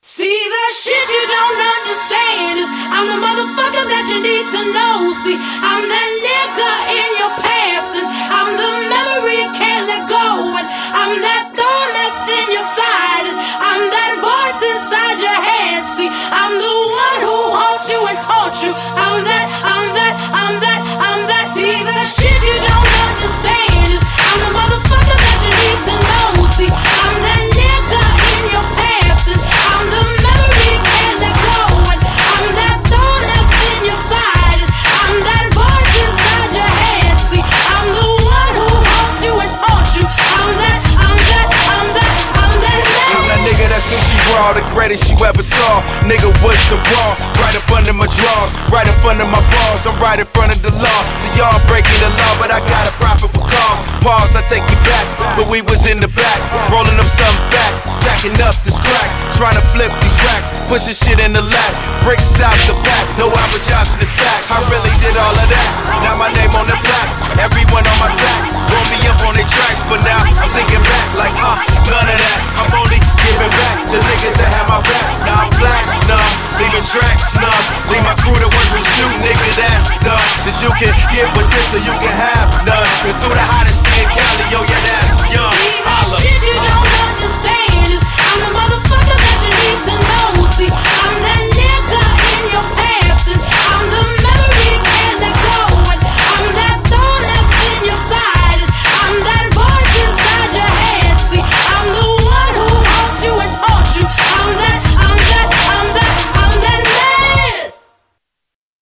See, the shit you don't understand is I'm the motherfucker that you need to know. See, I'm that nigga in your past, and I'm the memory you can't let go, and I'm that thorn that's in your side, and I'm that voice inside your head. See, I'm the one who haunts you and taught you. I'm that. See, the shit you don't understand is I'm the motherfucker that you need to know. See, I'm that nigga in your past, and I'm the memory you can't let go, and I'm that thorn that's in your side, and I'm that voice inside your head. See, I'm the one who haunts you and taught you. I'm that nigga that since you raw, the greatest you ever saw. Nigga with the raw, right up under my drawers, right up under my balls. I'm right in front of the law, so y'all breaking the law, but I got a profit with cause. Pause, I take you back, but we was in the back, rolling up something fat, sacking up this crack, trying to flip these racks, pushing shit in the lap, bricks out the back, no Albert Johnson is facts. I really did all of that, now my name on the plaques, everyone on my sack, roll me up on their tracks, but now I'm thinking back like